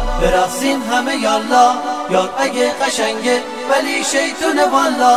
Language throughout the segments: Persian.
برقصین همه یالا. یار اگه قشنگه ولی شیطونه والا.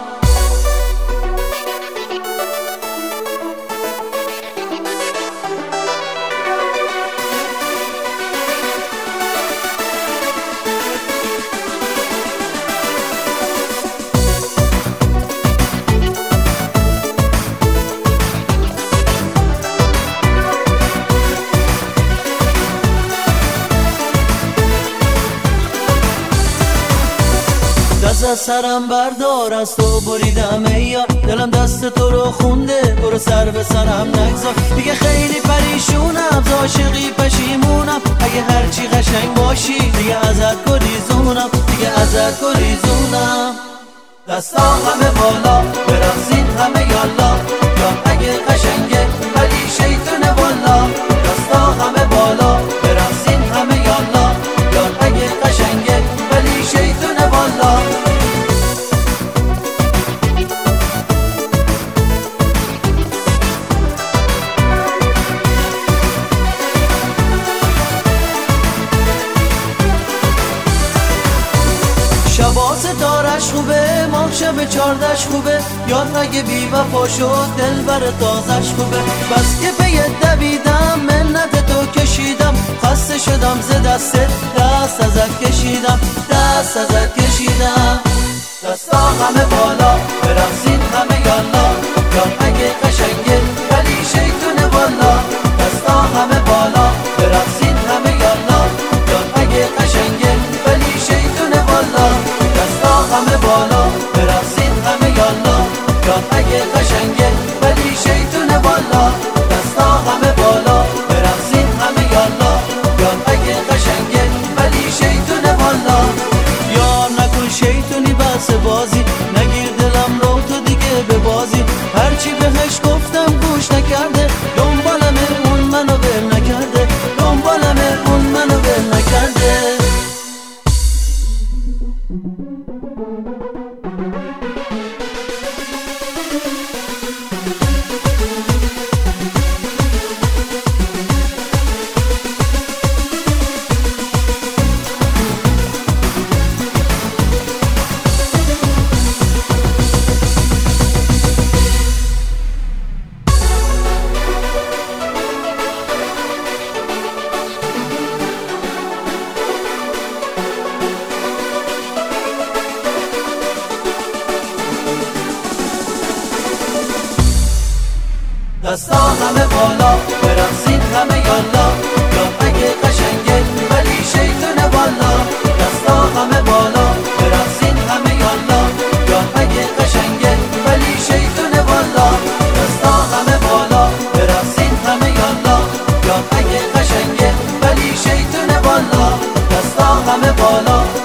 دست از سرم بردار، از تو بریدم ای یار. دلم دست تو رو خونده، برو سر به سرم نگذار. دیگه خیلی پریشونم، ز عاشقی پشیمونم. اگه هرچی قشنگ باشی دیگه ازت گریزونم، دیگه ازت گریزونم. دستا همه بالا، برقصین همه یالا. یار اگه قشنگه ولی شیطونه والا. دستا همه بالا، برقصین همه یالا. یار اگه قشنگه ولی شیطونه والا. شبا ستارش خوبه، ماه شب 14ش خوبه. یاد اگه بی وفا شد دل بر تازش خوبه. بس که پی دویدم منت تو کشیدم. خسته شدم ز دستت، دست ازت کشیدم، دست ازت کشیدم. دستا همه بالا، برقصین همه یالا. یار اگه قشنگه ولی شیطونه والا. دستا همه بالا، برقصین همه یالا. یار اگه قشنگه ولی شیطونه والا. دستا همه بالا، برقصین همه یالا. یار اگه قشنگه ولی شیطونه والا. دستا همه بالا، برقصین همه یالا. یار اگه قشنگه ولی شیطونه والا. یار نکن شیطونی بس بازی، نگیر دلم رو تو دیگه به بازی. هرچی بهش گفتم گوش نکرده، دنبالمه اون منو ول نکرده، دنبالمه اون منو ول نکرده. دستا همه بالا، برقصین همه یالا. یار اگه قشنگه ولی شیطونه والا. دستا همه بالا، برقصین همه یالا. یار اگه قشنگه ولی شیطونه والا. دستا همه بالا، برقصین همه یالا. یار اگه قشنگه ولی شیطونه والا. دستا همه بالا.